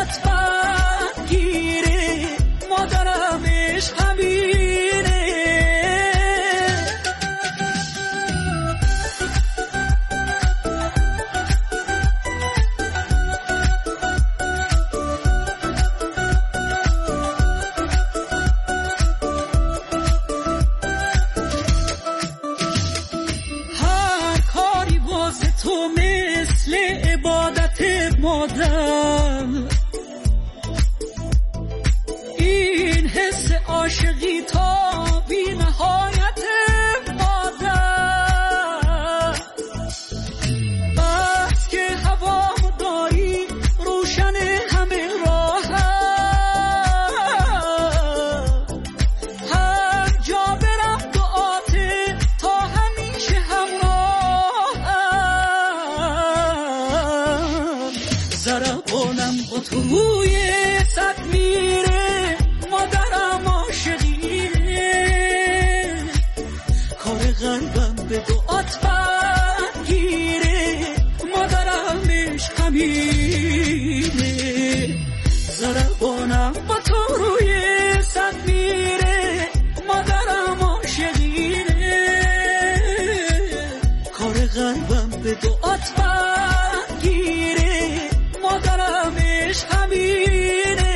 دعات بگیره مادرم عشقمینه هر کاری باز تو مثل عبادت مادر این حس عاشقی تا بی نهایت مادر بس که هوا داری روشن همه راه هر جا برم دعاته تا همیشه همراهم ضربانم با تو روی صد میره مادرم عاشقینه کار قلبم به دعات بگیره مادرم عشقمینه ضربانم با تو روی صد میره مادرم عاشقینه کار قلبم به دعات بگیره مادرم عشقمینه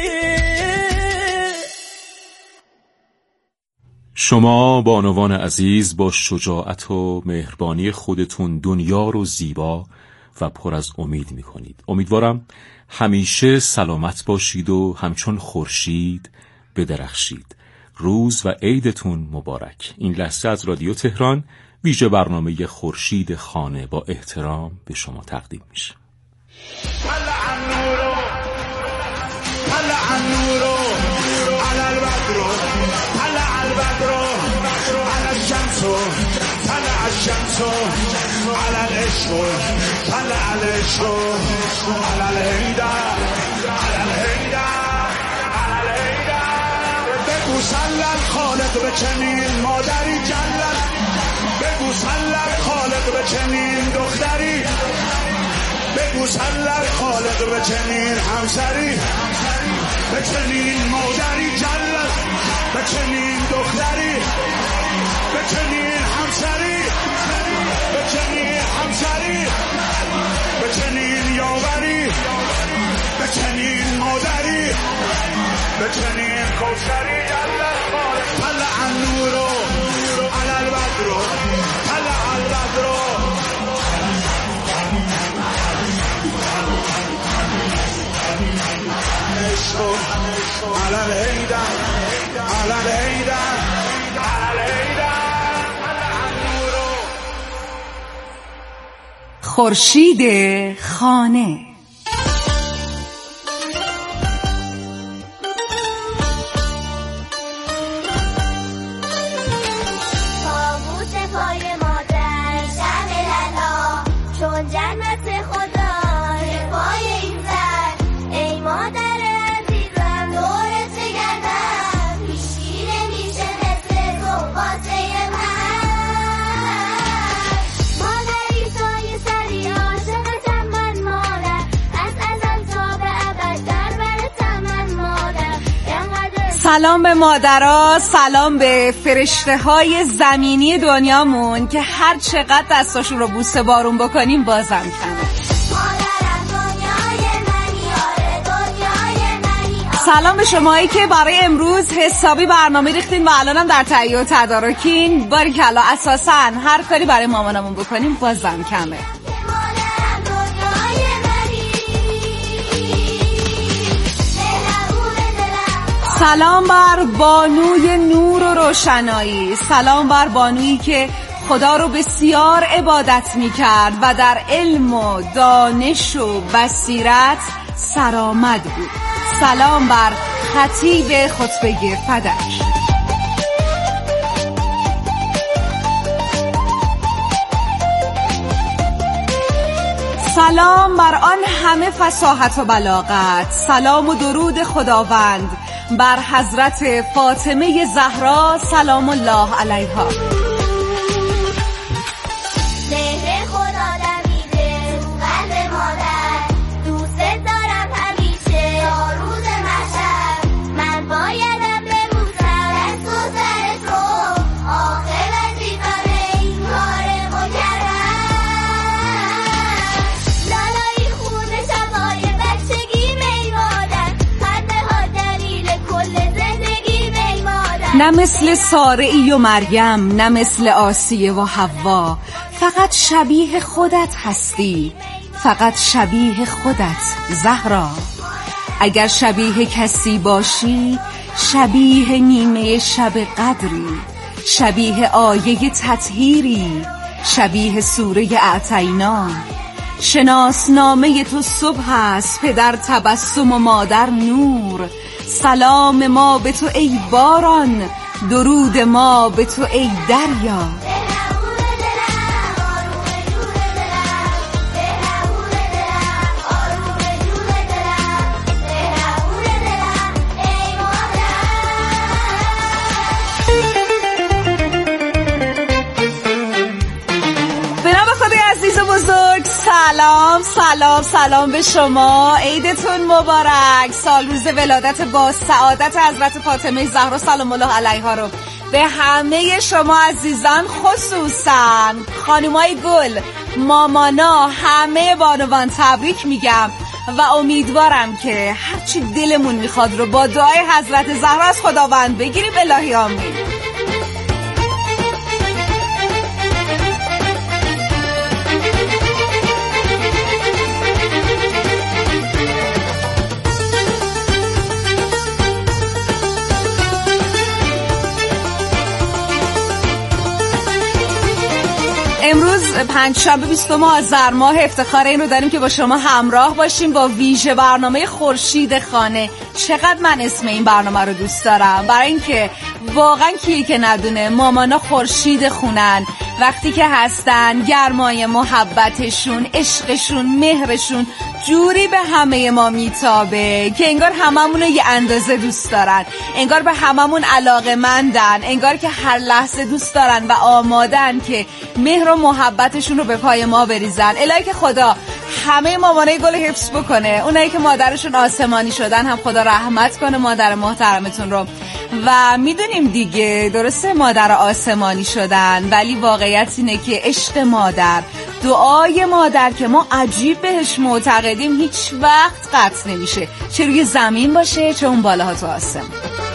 شما بانوان عزیز با شجاعت و مهربانی خودتون دنیا رو زیبا و پر از امید می‌کنید. امیدوارم همیشه سلامت باشید و همچون خورشید بدرخشید. روز و عیدتون مبارک. این لحظه از رادیو تهران ویژه برنامه خورشید خانه با احترام به شما تقدیم میشه. طلع الشمس على العشق طلع العشق على الهيدا على الهيدا على الهيدا بگو صلی الخالق به چنین مادری جلل بگو صلی الخالق به چنین دختری بگو صلی الخالق به چنین همسری به چنین مادری جلل به چنین دختری به چنین همسری به چنین همسری به چنین یاوری به چنین مادری به چنین کوثری طلع النور على البدر طلع البدر على الهيدا على الهيدا خورشید خانه. تابوت پای مادر شب للا چون جنت خدای پای این زن ای مادر عزیزم دورت بگردم پیشی نمیشه مثل تو واسه من مادری توی سری عاشقتم من مادر از ازل تا به ابد در برتم من مادر سلام به مادرها، سلام به فرشته های زمینی دنیامون که هر چقدر دستاشون رو بوسه بارون بکنیم بازم کمه. سلام به شمایی که برای امروز حسابی برنامه ریختین و الانم در تهیه و تدارکین. باریکلا، اساساً هر کاری برای مامانمون بکنیم بازم کمه. سلام بر بانوی نور و روشنایی، سلام بر بانویی که خدا رو بسیار عبادت می‌کرد و در علم و دانش و بصیرت سرآمد بود. سلام بر خطیب خطبه فدک. سلام بر آن همه فصاحت و بلاغت، سلام و درود خداوند بر حضرت فاطمه زهرا سلام الله علیها. نه مثل سارعی و مریم، نه مثل آسیه و حوا. فقط شبیه خودت هستی، فقط شبیه خودت زهرا. اگر شبیه کسی باشی، شبیه نیمه شب قدری، شبیه آیه تطهیری، شبیه سوره اعطینا. شناسنامه تو صبح است، پدر تبسم و مادر نور. سلام ما به تو ای باران، درود ما به تو ای دریا. سلام سلام سلام به شما، عیدتون مبارک. سال روز ولادت با سعادت حضرت فاطمه زهرا سلام الله علیها رو به همه شما عزیزان، خصوصا خانمای گل، مامانا، همه بانوان تبریک میگم و امیدوارم که هرچی دلمون میخواد رو با دعای حضرت زهرا از خداوند بگیریم. الهی آمین. امروز پنجشنبه 20 آذر ماه، افتخار این رو داریم که با شما همراه باشیم با ویژه برنامه خورشید خانه. چقدر من اسم این برنامه رو دوست دارم، برای اینکه واقعا کیه که ندونه مامانا خورشید خونن. وقتی که هستن گرمای محبتشون، عشقشون، مهرشون جوری به همه ما میتابه که انگار هممون رو یه اندازه دوست دارن، انگار به هممون علاقه‌مندن، انگار که هر لحظه دوست دارن و آمادن که مهر و محبتشون رو به پای ما بریزن. الهی که خدا همه مامانای گل حفظ بکنه، اونایی که مادرشون آسمانی شدن هم خدا رحمت کنه مادر محترمتون رو. و میدونیم دیگه درسته مادر آسمانی شدن، ولی واقعیت اینه که عشق مادر، دعای مادر که ما عجیب بهش معتقدیم، هیچ وقت قطع نمیشه، چه روی زمین باشه چه اون بالاها تو آسمون.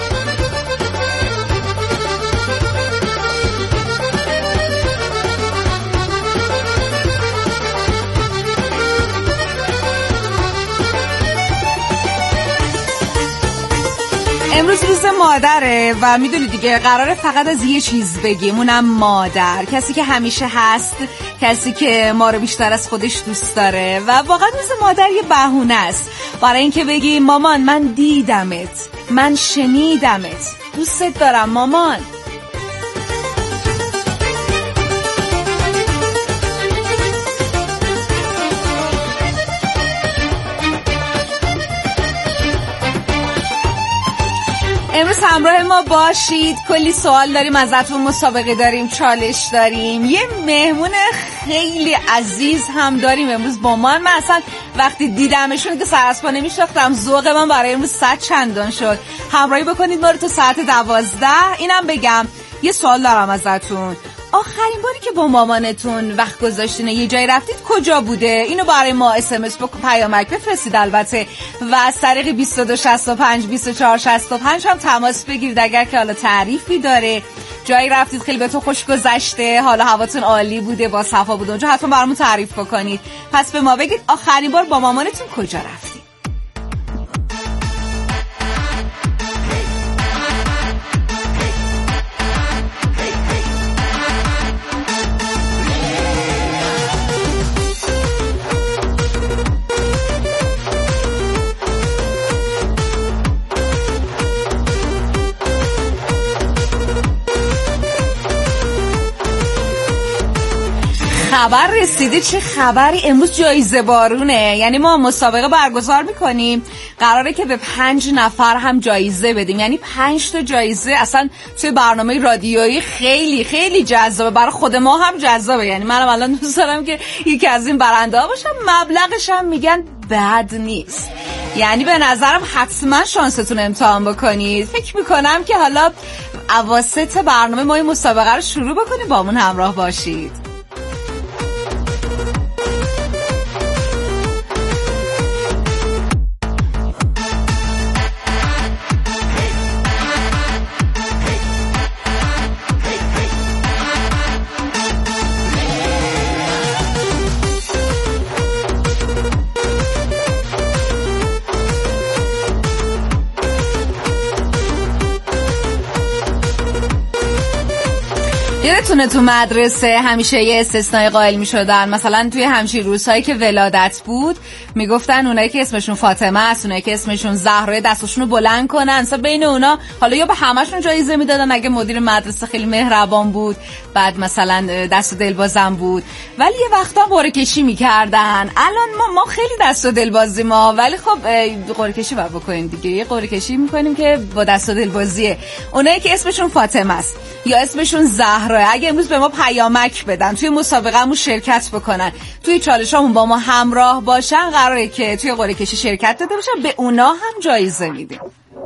امروز روز مادره و میدونی دیگه قراره فقط از یه چیز بگیم، اونم مادر. کسی که همیشه هست، کسی که ما رو بیشتر از خودش دوست داره و واقعا روز مادر یه بهونه است برای اینکه بگیم مامان من دیدمت، من شنیدمت، دوستت دارم مامان. امروز همراه ما باشید، کلی سوال داریم ازتون، مسابقه داریم، چالش داریم، یه مهمون خیلی عزیز هم داریم امروز با ما. من اصلا وقتی دیدمشون که سر از پا نمیشناختم، ذوق من برای امروز 100 چندان شد. همراهی بکنید ما رو تا ساعت 12. اینم بگم یه سوال دارم ازتون، آخرین باری که با مامانتون وقت گذاشتین یه جایی رفتید کجا بوده؟ اینو برای ما SMS پیامک بفرستید البته و از طریق 2265 2465 هم تماس بگیرید اگر که حالا تعریفی داره، جایی رفتید خیلی بهتون خوش گذشته، حالا هواتون عالی بوده، با صفا بوده اونجا، حتما برامون تعریف بکنید. پس به ما بگید آخرین بار با مامانتون کجا رفتید؟ خبر رسیده، چه خبری؟ امروز جایزه بارونه، یعنی ما مسابقه برگزار میکنیم، قراره که به 5 نفر هم جایزه بدیم، یعنی 5 تا جایزه. اصلا توی برنامه رادیویی خیلی خیلی جذابه، برای خود ما هم جذابه، یعنی منم الان دوست دارم که یکی از این برنده ها باشم. مبلغش هم میگن بد نیست، یعنی به نظرم حتما شانستون امتحان بکنید. فکر میکنم که حالا اواسط برنامه ما این مسابقه رو شروع بکنیم، با همون همراه باشید. یادتونه تو مدرسه همیشه یه استثنای قائل می‌شدن، مثلا توی همچین روزهایی که ولادت بود میگفتن اونایی که اسمشون فاطمه است، اونایی که اسمشون زهرا دستشون رو بلند کنن، اصلا بین اونا حالا یا به همشون جایزه میدادن اگه مدیر مدرسه خیلی مهربان بود، بعد مثلا دست و دلبازم بود، ولی یه وقتا قرعه کشی می‌کردن. الان ما خیلی دست و دلبازی ما، ولی خب قرعه کشی باید بکنیم دیگه. یه قرعه کشی می‌کنیم که با دست و دلبازیه. اونایی که اسمشون فاطمه است یا اسمشون زهرا، اگه امروز به ما پیامک بدن، توی مسابقه‌مون شرکت بکنن، توی چالشامون با ما همراه باشن، قراره که توی قرعه کشی شرکت داده باشن، به اونا هم جایزه میدیم.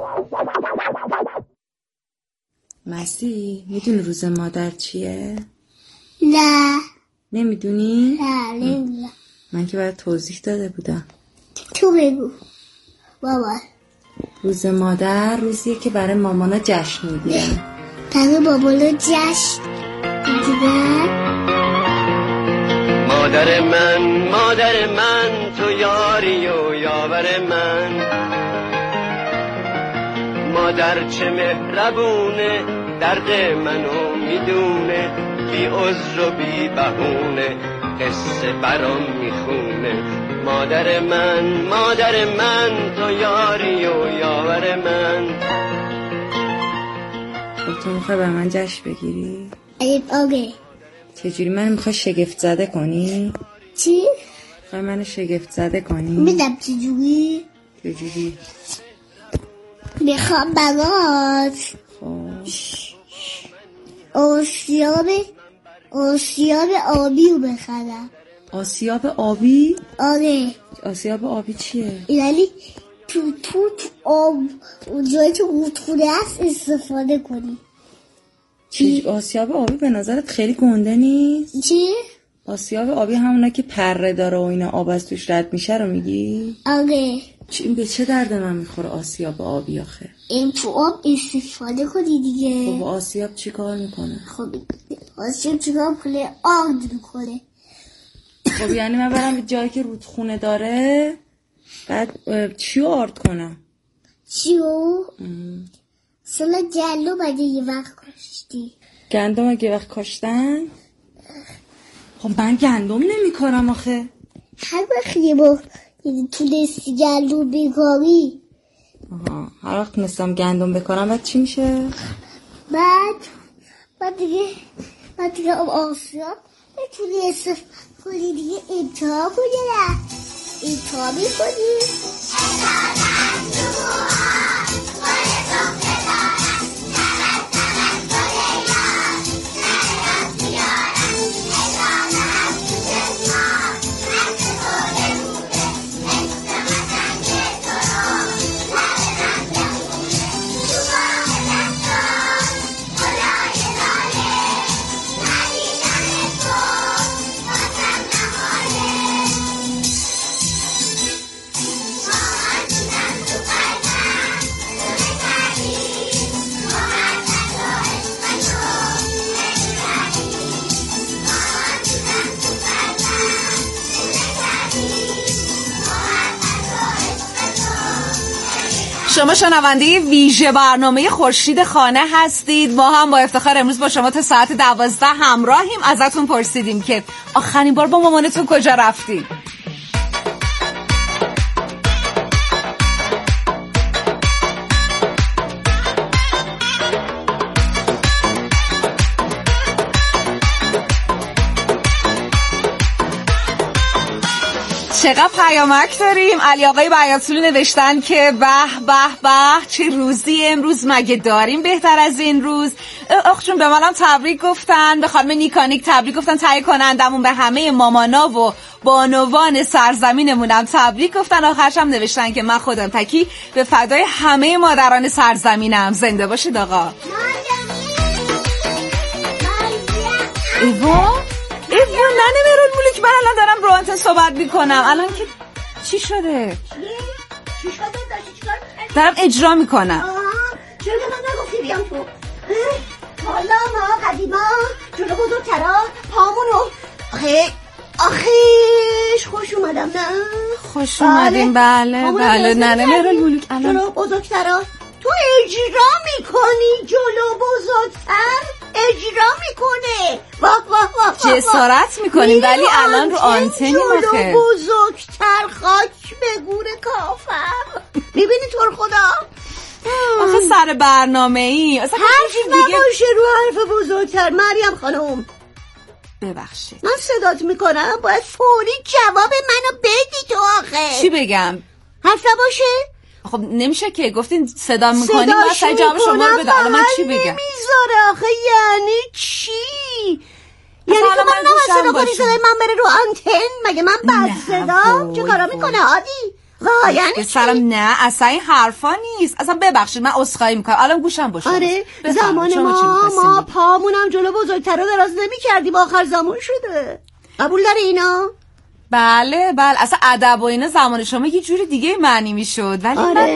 مسی میدونی روز مادر چیه؟ نه. نمیدونی؟ نه نمیدونم. من که برات توضیح داده بودم. تو بگو بابا. روز مادر روزیه که برای مامانا جشن میگیرن. برای بابانا جشن میگیرن. مادر من تو یاری و یاور من، مادر چه مهربونه، درد منو میدونه، بی عذر و بی بهونه قصه برام میخونه. مادر من تو یاری و یاور من. تو میخوای بر من جشن بگیری؟ آگه. چجوری منو میخوای شگفت زده کنی؟ چی؟ میخوای منو شگفت زده کنی؟ میدم چجوری؟ چجوری؟ میخوام برات آسیاب آبی رو بخرم. آسیاب آبی؟ آره. آسیاب آبی چیه؟ یعنی تو آب جایی که رودخونه هست استفاده کنی. آسیاب آبی به نظرت خیلی گنده نیست؟ چی؟ آسیاب آبی همونا که پره داره و اینا آب از توش رد میشه رو میگی؟ آره. این به چه درد من میخوره آسیاب آبی آخه؟ این تو آب استفاده کنی دیگه. خب آسیاب چی کار میکنه؟ خب آسیاب چی کار میکنه؟ آرد میکنه. خب یعنی من برم به جایی که رودخونه داره بعد چیو آرد کنم؟ چیو؟ مثلا گندم اگه یه وقت کاشتی. گندم اگه یه وقت کاشتن؟ خب من گندم نمی کارم آخه. هر وقت یه بار تونستی گندم بکاری. هر وقت تونستم گندم بکارم بعد چی میشه؟ بعد دیگه آسیاب بتونی استفاده کنی دیگه. امتحان کنی نه امتحان میکنی. شما شنونده ویژه برنامه خورشید خانه هستید. ما هم با افتخار امروز با شما تا ساعت 12 همراهیم. ازتون پرسیدیم که آخرین بار با مامانتون کجا رفتید؟ چقدر پیامک داریم. علی آقای بیاتلو نوشتن که به به به چه روزی امروز، مگه داریم بهتر از این روز؟ آخ به منم تبریک گفتن، به خانم نیکانیک تبریک گفتن، تهیه کنندمون، به همه مامانا و بانوان سرزمینمونم تبریک گفتن. آخرش هم نوشتن که من خودم تکی به فدای همه مادران سرزمینم. زنده باشید آقا. ایوان ننه مهران ملوک، من الان دارم رو آنتن صحبت میکنم. الان که چی شده؟ دارم اجرا میکنم. چرا من نگفتی بیام تو؟ حالا ما قدیما جلو بزرگترا پامونو آخیش خوش اومدم. نه خوش اومدیم. بله ننه مهران ملوک الان جلو بزرگترا تو اجرا میکنی جلو بزرگتر. اجرا میکنه. واه واه واه جسارت میکنیم ولی الان رو آنتنی مخه. بزرگتر خاک به گور کافر. میبینی تو رو خدا آخه سر برنامه ای حرف نباشه رو حرف بزرگتر. مریم خانم ببخشید من صدات میکنم، باید فوری جواب منو بدی تو. آخه چی بگم؟ حرف نباشه؟ خب نمیشه که گفتین صدا میکنیم واسه جواب شما رو بده. الان من چی بگم؟ نمیذاره آخه. یعنی چی؟ یعنی تو من نباید صدا کنی صدای من بره رو آنتن؟ مگه من بد صدا؟ چه کارا میکنه عادی؟ یعنی سرم نه اصلا این حرفا نیست. اصلا ببخشید من عذرخواهی میکنم. الان گوشم باشه. آره زمان ما پامونم جلو بزرگتر رو دراز نمی‌کردیم، آخر زمان شده. قبول داری اینا؟ بله اصلا ادب و اینا زمان شما یه جوری دیگه معنی میشد. ولی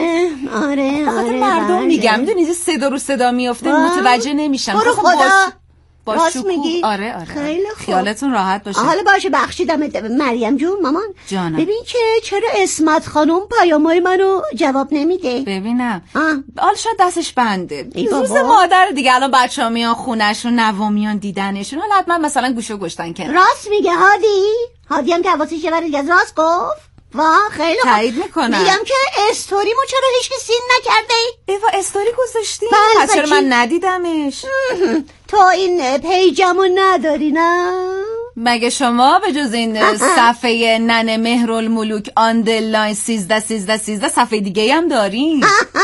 آره مردم میگم میدونی صدا رو صدا میافته متوجه نمیشن. برو خدا راست میگی؟ آره خیلی خوب. خیالتون راحت باشه. حالا باشه بخشیدم. مریم جون مامان جانم. ببین که چرا اسمت خانم پیامای منو جواب نمیده. ببینم حالا شاید دستش بنده. روز مادر دیگه الان بچه‌ها میان خونه‌شون، نوامیان دیدنشون. حالا حتما مثلا گوشو گشتن کنار. راست میگه هادی هم که حواسش یه دیگه از راست گفت. واه خیلی خوب. تایید میکنم. میگم که استوریمو چرا هیچ کی سین نکرده؟ ایوا استوری گذاشتی؟ پس چرا من ندیدمش؟ تو این پیجمو نداری نه؟ مگه شما به جز این صفحه ننه مهرالملوک آندرلاین 13 صفحه دیگه هم دارین؟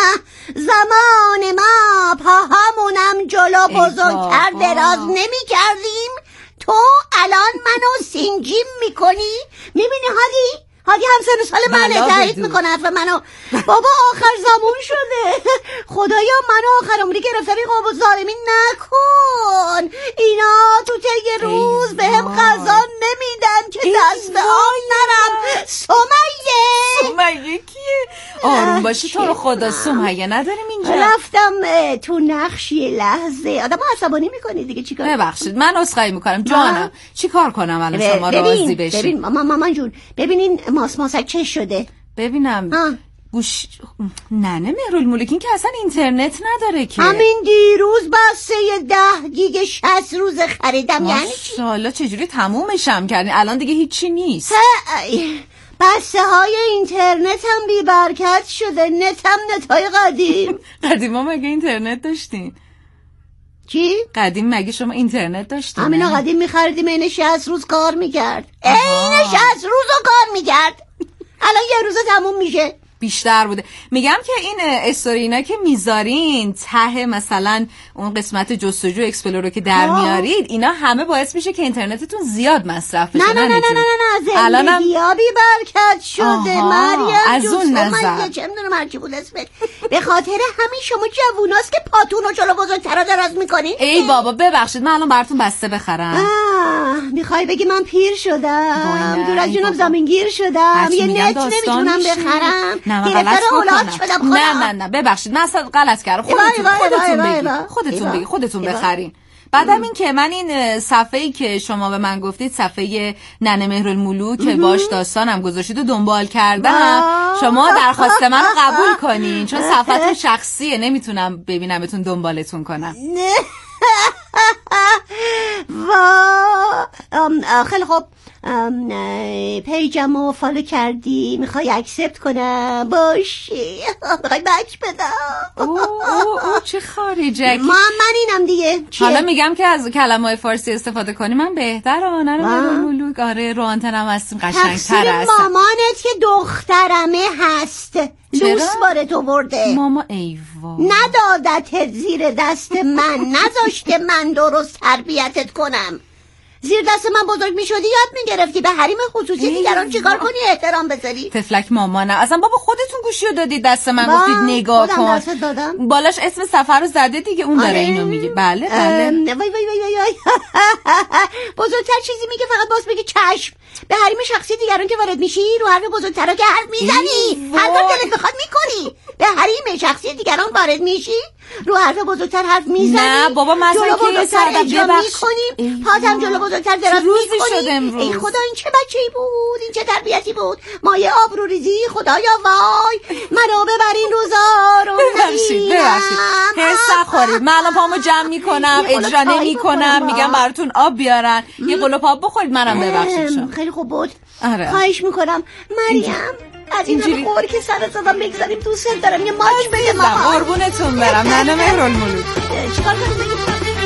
زمان ما پاهامونم جلو بزرگتر دراز نمی کردیم. تو الان منو سینجیم میکنی؟ میبینی هادی همسن سال منه تایید میکنه و منو. بابا آخر زمان شده. خدایا منو آخر عمری گرفتاری قوم ظالمین نکن. اینا تو طی روز بهم غذا نمیدن که دست به آب نرم. سمیه کیه؟ آروم باشی تو رو خدا. سمیه نداریم اینجا. رفتم تو نقش یه لحظه. آدم عصبانی میکنی دیگه چیکار؟ ببخشید من عذرخواهی میکنم جانم. چیکار کنم الان شما راضی بشین؟ ببین مامان جون ببینین ماسک چه شده؟ ببینم گوش ننه مهرالملوک این که اصلا اینترنت نداره که. همین دیروز بسته 10 گیگ 60 روز خریدم. یعنی چی؟ ماشاءالله چجوری تمومشم کردین؟ الان دیگه هیچی نیست. بسته های اینترنت هم بی برکت شده. نتم نتای قدیما مگه اینترنت داشتین؟ چی؟ قدیم مگه شما اینترنت داشتین؟ همینا قدیم می‌خریدیم این 60 روز کار می‌کرد. این 60 روزو کار می‌کرد. الان یه روزه تموم میشه. بیشتر بوده. میگم که این استورینا که میذارین ته مثلا اون قسمت جستجو اکسپلور رو که در میارید اینا همه باعث میشه که اینترنتتون زیاد مصرف بشه. نه زندگی ها بی برکت شده. مریم از اون نظر چه میدونم هرچی بود اسمت. به خاطر همین شما جووناست که پاتون رو جلو بزرگترا دراز میکنین. ای بابا ببخشید من الان براتون بسته بخرم. میخوای بگی من پیر شدم؟ دور از جونم زمینگیر شدم. یه نت نمیتونم بخرم. نه ببخشید من اصلا غلط کردم. خودتون بخرین. بعدم این که من این صفحه‌ای که شما به من گفتید صفحه ننه مهرالملوک که باش داستانم گذاشتید و دنبال کردم شما درخواست منو قبول کنین چون صفحه شخصیه نمیتونم ببینمتون دنبالتون کنم. خیلی خوب پیجمو فالو کردی میخوای اکسپت کنم باشه میخوای بک بدم. او چه خارجکی. من اینم دیگه چیه؟ حالا میگم که از کلمه‌های فارسی استفاده کنی من بهتره. مهرالملوک آره رو آنتنم هستیم قشنگ‌تر هستم. مامانت که دخترمه هست لوس باره تو برده. ماما ایوا ندادت زیر دست من نذاشته من درست تربیتت کنم. زیر دست من بزرگ میشدی یاد میگرفتی به حریم خصوصی دیگران چیکار کنی احترام بذاری. تفلک مامانم اصلا بابا خودتون گوشیو دادید دست من گفتید نگاه کن. بالاش اسم سفر رو زده دیگه اون داره اینو میگه. بله وای بزرگتر چیزی میگه فقط باز بگی چشم. به حریم شخصی دیگران که وارد میشی رو حرف بزرگترا که حرف میزنی، هر کار دلت بخواد میکنی. به حریم شخصی دیگران وارد میشی رو حرف بزرگتر حرف میزنی. نه بابا مثلا که اجرا میکنی، پاتم جلو بزرگتر دراز میکنی. ای خدا این چه بچه‌ای بود، این چه تربیتی بود. مایه آبروریزی، خدایا وای منو ببرین روزا رو. ببخشید حس نخورید. من الان پامو جمع میکنم، اجرا نمیکنم، میگم براتون آب بیارن، یه قلوپ آب بخورید. منم ببخشید. خیلی خوب بود. آره. خواهش میکنم مریم از این همه قوری که سر زدم بگذاریم. دوست دارم یه ماچ بده ماما. قربونتون برم. ننه مهرالملوک چیکار کنیم بگیم؟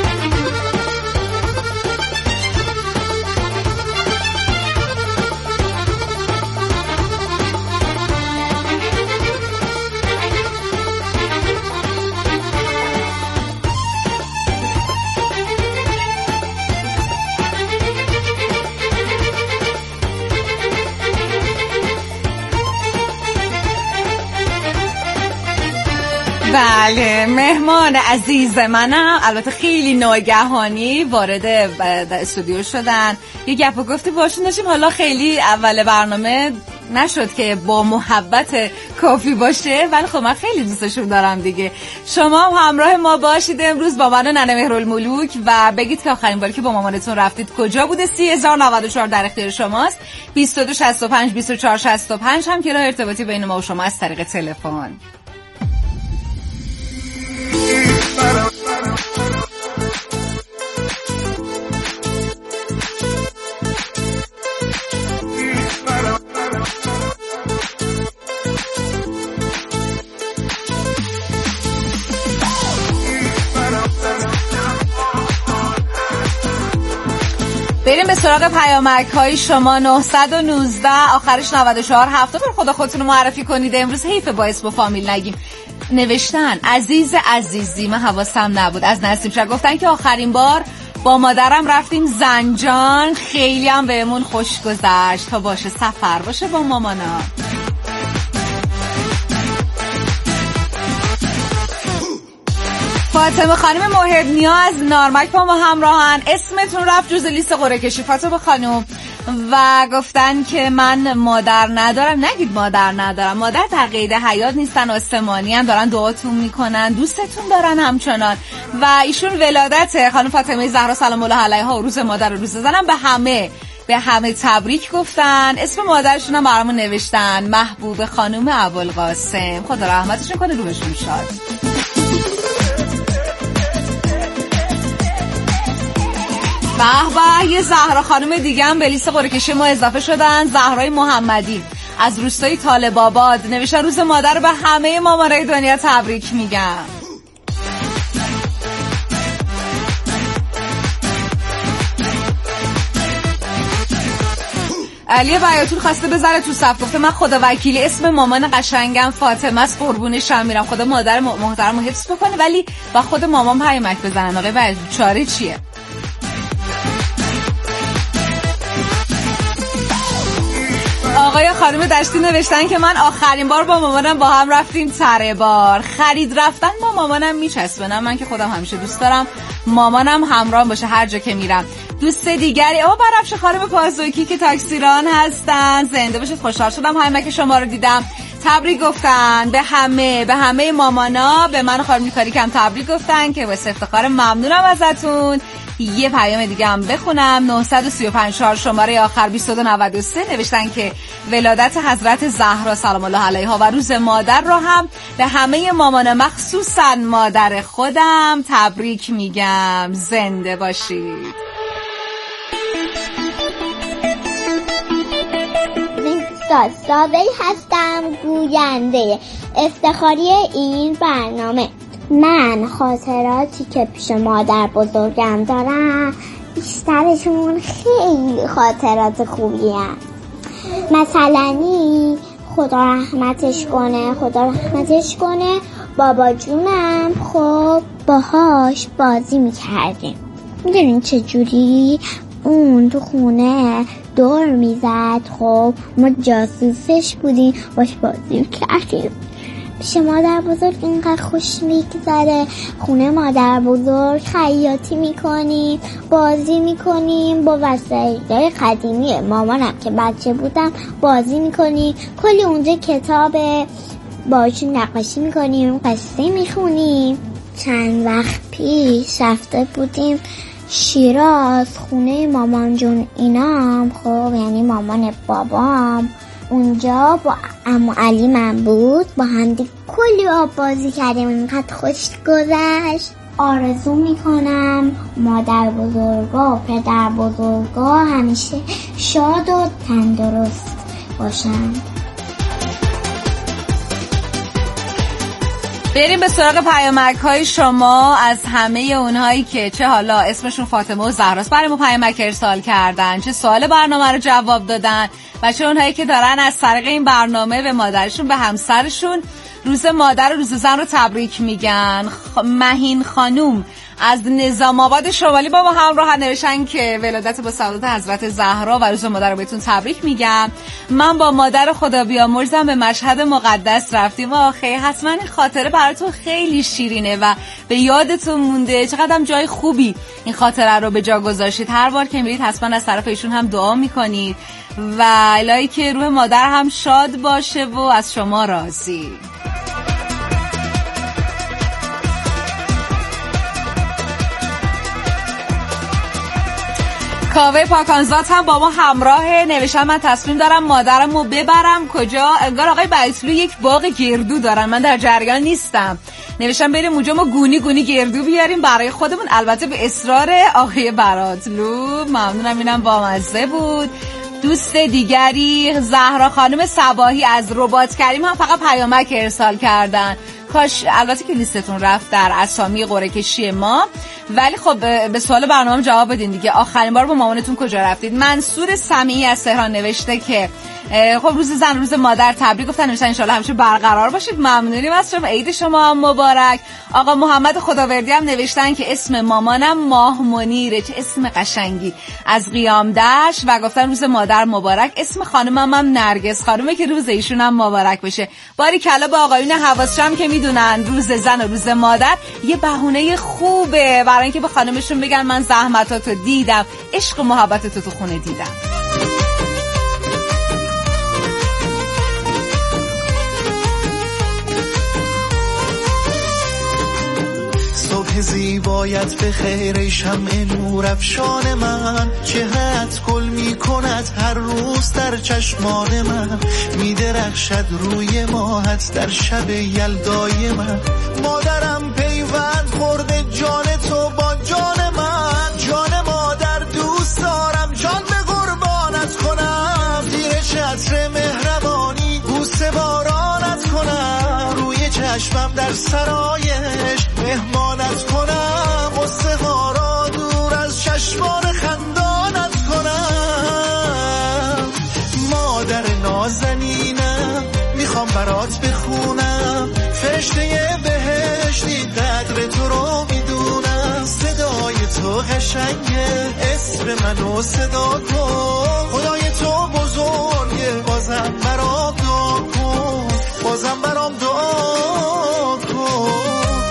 بله مهمان عزیز منم البته خیلی ناگهانی وارد استودیو شدن. یه گپ و گفتی باشون داشتیم، حالا خیلی اول برنامه نشد که با محبت کافی باشه، ولی خب من خیلی دوستشون دارم دیگه. شما هم همراه ما باشید امروز با من ننه مهرالملوک و بگید که آخرین باری که با مامانتون رفتید کجا بوده. 30,094 در اختیار شماست. 2265 2465 هم که راه ارتباطی بین ما و شما از طریق تلفن. بریم به سراغ پیامک های شما. 919 آخرش 94 هفته. بر خدا خودتون رو معرفی کنید. امروز حیف با اسم و فامیل نگیم. نوشتن عزیز عزیزی، من حواسم نبود، از نسیم شد. گفتن که آخرین بار با مادرم رفتیم زنجان، خیلی هم بهمون خوش گذشت. تا باشه سفر باشه با مامانا. فاطمه خانم محبنیا از نارمک با ما همراهن. اسمتون رفت جز لیست قرعه کشی فاطمه خانم و گفتن که من مادر ندارم. نگید مادر ندارم، مادر در قید حیات نیستن، آسمانی هم دارن دعاتون میکنن، دوستتون دارن همچنان. و ایشون ولادت خانم فاطمه زهرا سلام الله علیها روز مادر و روز زنم به همه تبریک گفتن. اسم مادرشون هم برامون نوشتن محبوب خانم ابوالقاسم. خدا رحمتشون کنه، روحشون شاد. به یه زهرا خانم دیگه هم به لیست قرعه کشی ما اضافه شدن. زهرای محمدی از روستای طالب‌آباد نوشتن روز مادر به همه مامانای دنیا تبریک میگم. علی بیاتون خواسته بذاره تو صف، گفته من خدا وکیلی اسم مامان قشنگم فاطمه است، قربونش میرم، خدا مادر محترمو حفظ بکنه، ولی با خود مامان پیامک بزنن. آقای بیاتون چاره چیه؟ آقای خانم دشتی نوشتن که من آخرین بار با مامانم با هم رفتیم تره بار. خرید رفتن با مامانم میچسبه، من که خودم همیشه دوست دارم مامانم همراه باشه هر جا که میرم. دوست دیگری برافش خانم پاسوکی که تاکسیران هستن، زنده باشید. خوشحال شدم پیامک شما رو دیدم. تبریک گفتن به همه مامانا. به من خانم نیکاری کم تبریک گفتن که واسه افتخار، ممنونم ازتون. یه پیام دیگه هم بخونم. 935 شماره آخر 2293 نوشتن که ولادت حضرت زهرا سلام الله علیها و روز مادر رو هم به همه مامان، مخصوصا مادر خودم تبریک میگم. زنده باشید. سازی هستم، گوینده افتخاری این برنامه. من خاطراتی که پیش مادر بزرگم دارم بیشترشون خیلی خاطرات خوبی هم. مثلا خدا رحمتش کنه بابا جونم خب باهاش بازی میکردیم. میدونین چجوری؟ اون تو خونه دور میزد، خب ما جاسوسش بودیم، باش بازی کردیم. پیش مادر بزرگ اینقدر خوش میگذره. خونه مادر بزرگ خیاطی میکنیم، بازی میکنیم، با وسایل قدیمی مامانم که بچه بودم بازی میکنیم. کلی اونجا کتابه، باشون نقاشی میکنیم، قصه میخونیم. چند وقت پیش رفته بودیم شیراز خونه مامان جون اینام، خب یعنی مامان بابام. اونجا با عمو علی من بود، با هم دیگه کلی آب بازی کردیم، اینقدر خوش گذشت. آرزو میکنم مادر بزرگا و پدر بزرگا همیشه شاد و تندرست باشن. بریم به سراغ پیامک های شما از همه اونهایی که چه حالا اسمشون فاطمه و زهراست برای ما پیامک ارسال کردن، چه سوال برنامه رو جواب دادن، و چه اونهایی که دارن از طریق این برنامه به مادرشون، به همسرشون روز مادر و روز زن رو تبریک میگن. مهین خانوم از نظام آباد شمالی با ما همراه نوشتن که ولادت با سعادت حضرت زهرا و روز مادر رو بهتون تبریک میگم. من با مادر خدا بیامرزم به مشهد مقدس رفتیم. آخه حتما این خاطره براتون خیلی شیرینه و به یادتون مونده. چقدر جای خوبی این خاطره رو به جا گذاشتید. هر بار که میرید حتما از طرف ایشون هم دعا میکنید و الهی که روح مادر هم شاد باشه و از شما راضی. کاوه پاکانزاد هم با ما همراه نوشتن من تصمیم دارم مادرمو ببرم کجا. انگار آقای بعیطلو یک باغ گردو دارن، من در جریان نیستم. نوشتن بریم اونجا ما گونی گونی گردو بیاریم برای خودمون، البته به اصرار آقای بعیطلو. ممنونم، اینم بامزه بود. دوست دیگری زهرا خانم صباحی از رباط کریم هم فقط پیامک ارسال کردن. کاش البته که لیستتون رفت در اسامی قرعه کشی ما، ولی خب به سوال برنامه جواب بدین دیگه. آخرین بار با مامانتون کجا رفتید؟ منصور سمیعی از تهران نوشته که خب روز زن روز مادر تبریک گفتن، نوشتن ان شاءالله همیشه برقرار باشید. ممنونیم از شما، عید شما هم مبارک. آقا محمد خداوردی هم نوشتن که اسم مامانم ماه منیره، چه اسم قشنگی، از قیام دشت، و گفتن روز مادر مبارک. اسم خانمم هم نرگس خانومه که روز ایشون هم مبارک بشه. باری کلا با آقایون حواسشم که میدونن روز زن و روز مادر یه بهونه خوبه برای اینکه به خانمشون بگن من زحمتاتو دیدم، عشق و محبتتو تو خونه دیدم. زیبایت به خیر شمع نور افشان من، چهرت گل می کند هر روز در چشمان من، می درخشد روی ماهت در شب یلدای من. مادرم پیوند خورده جان تو با جان من، جان مادر دوست دارم جان به قربانت کنم، زیر چتر مهربانی بوسه بارانت کنم، روی چشمم در سرایش مهمانت کنم، قصه ها را دور از چشمان خندانت کنم. مادر نازنینم میخوام برات بخونم، فرشته بهشتی قدر تو رو میدونم، صدای تو قشنگه اسم منو صدا کن، خدای تو بزرگه بازم برام دعا کن، بازم برام دعا کن.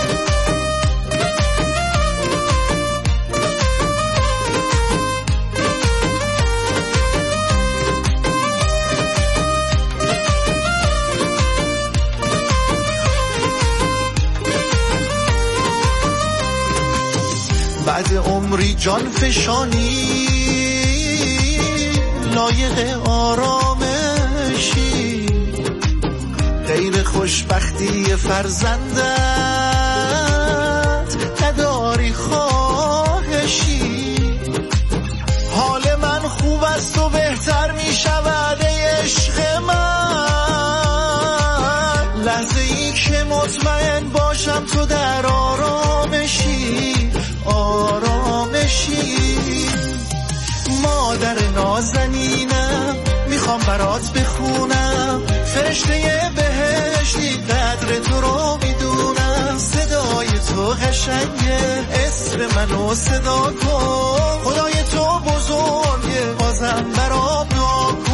بعد عمری جان فشانی لایق آرامشی، غیر خوشبختی فرزندت نداری خواهشی، حال من خوب است و بهتر می شود ای عشق من، لحظه ای که مطمئن باشم تو در آرامشی، آرامشی. مادر نازنینم میخوام برات بخونم، فرشته بهشتی قدر تو رو میدونم، صدای تو قشنگه اسم منو صدا کن، خدای تو بزرگه بازم برام دعا کن.